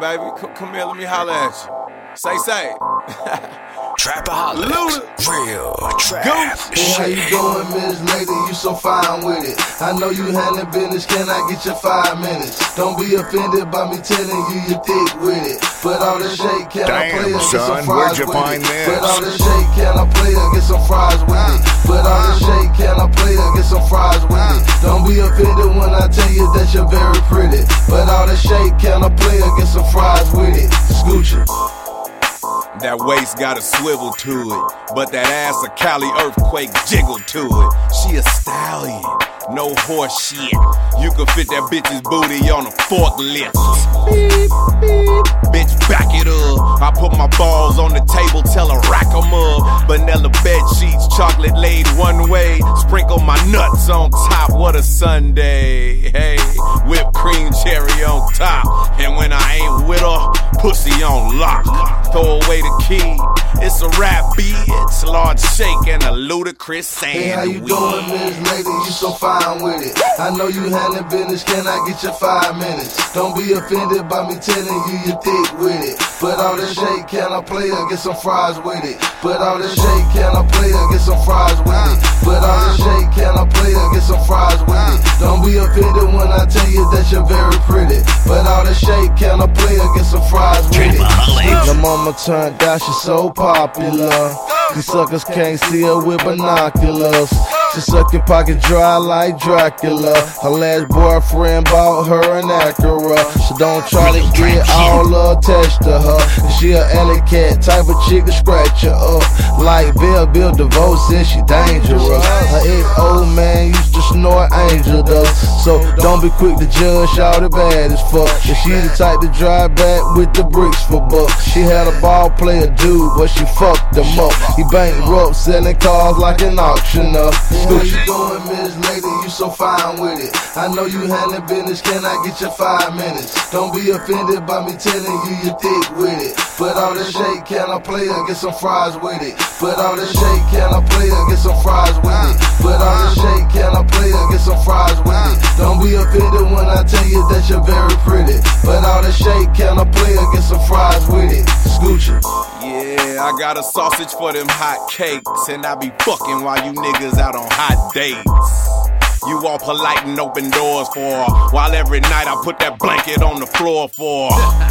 baby. Come here, let me holler at you. Say. Trapaholics, real trap Hey, shit. how you doing, Miss Lady? You so fine with it. I know you handle business, can I get your 5 minutes? Don't be offended by me telling you you're thick with it. Put all the shake, can I play Damn, or get some son, fries where'd you with find it? this? Put all the shake, can I play or get some fries with it? Put all the shake, can I play or get some fries with it? Don't be offended when I tell you that you're very pretty. Put all the shake, can I play or get some fries with it? Scoochie. That waist got a swivel to it, but that ass a Cali earthquake jiggle to it. She a stallion, no horse shit. You can fit that bitch's booty on a forklift. Beep, beep. Bitch, back it up. I put my balls on the table, tell her rack 'em up. Vanilla bed sheets, chocolate laid one way. Sprinkle my nuts on top, what a Sunday. Hey, whipped cream cherry on top. And when I ain't with her, pussy on lock. Throw away the key, it's a rap bitch. Large shake and a ludicrous sandwich. Hey, how you doing, Miss Lady? You so fine with it. I know you handling business, can I get your 5 minutes? Don't be offended by me telling you you're thick with it. Put all the shake, can I play or get some fries with it? Put all the shake, can I play or get some fries with it? Put all the shake, can I play or get some fries with it? Don't be offended when I tell you that you're very pretty. Put all the shake, can I play or get some fries with it? The mama turned out, she's so popular. These suckers can't see her with binoculars. She suck your pocket dry like Dracula. Her last boyfriend bought her an Acura. So don't try to get all attached to her. She a alley cat type of chick to scratch her up. Like Bill DeVoe said she dangerous. Her ex-old man used to snort angel dust. So don't be quick to judge, all the bad as fuck. If she the type to drive back with the bricks for bucks. She had a ball player dude, but she fucked him up. He bankrupt selling cars like an auctioneer. How you doing, Miss Lady? You so fine with it. I know you handling business, can I get your 5 minutes? Don't be offended by me telling you you're thick with it. Put all the shake, can I play or get some fries with it? Put all the shake, can I play or get some fries with it? Put all the shake, can I play or get some fries with it? Don't be offended when I tell you that you're very pretty. Put all the shake, can I play or get some fries with it? Scoochie. Yeah, I got a sausage for them hot cakes, and I be fucking while you niggas out on hot dates. You all polite and open doors for, while every night I put that blanket on the floor for.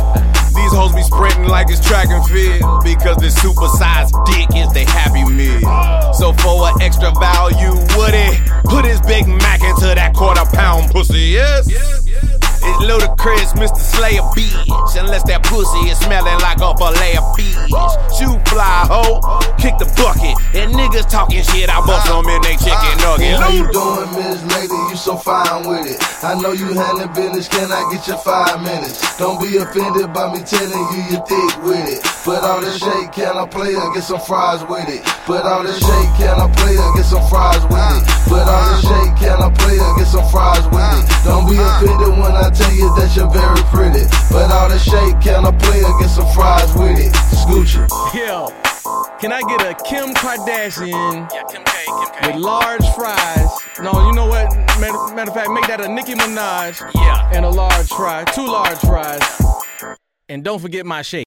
These hoes be sprinting like it's track and field, because this supersized dick is the happy meal. So for an extra value, Woody, put his Big Mac into that quarter-pound pussy, yes? It's ludicrous, Mr. Slayer bitch. Unless that pussy is smelling like a fillet of fish. Shoe fly, ho, kick the bucket. And niggas talking shit, I bust them in they chicken nugget. How you doing, Miss Lady? You so fine with it. I know you handling business, can I get your 5 minutes? Don't be offended by me telling you you're thick with it. Put all the shake, can I play or get some fries with it? Put all the shake, can I play or get some fries with it? Put all the shake, can I play or get some fries with it? Don't be offended when I tell you that you're very pretty. Put all the shake, can I play or get some fries with it? Scoochie. Yo, can I get a Kim Kardashian with large fries? No, you know what? Matter of fact, make that a Nicki Minaj and a large fry. 2 large fries. And don't forget my shake.